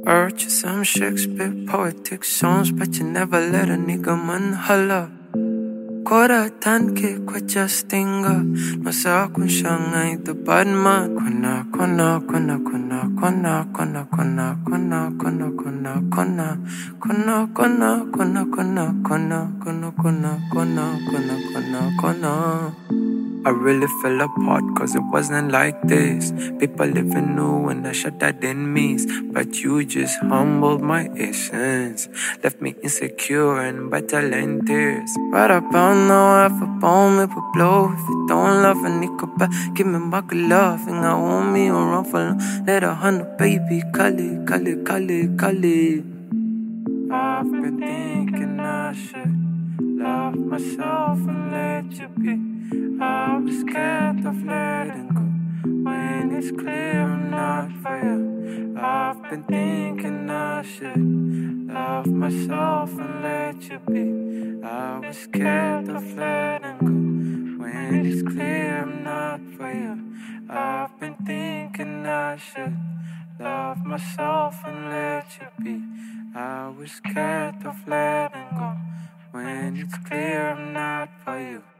I wrote you some Shakespeare poetic songs, but you never let a nigga man holla. Kora tanke kwa justinga Masa kun shangai the bad man Kona kona kona kona kona kona kona kona kona kona kona Kona kona kona kona kona kona kona kona kona kona kona. I really fell apart cause it wasn't like this. People living new when I shut that in means. But you just humbled my essence. Left me insecure and battle in tears. Right about now, if a bomb, it would blow. If you don't love a nigga back, give me back a love. And I want me or run for long. Let 100 baby, Kali, Kali, Kali, Kali. I've been thinking I should love myself and let you be. I was scared of letting go when it's clear I'm not for you. I've been thinking I should love myself and let you be. I was scared of letting go when it's clear I'm not for you. I've been thinking I should love myself and let you be. I was scared of letting go when it's clear I'm not for you.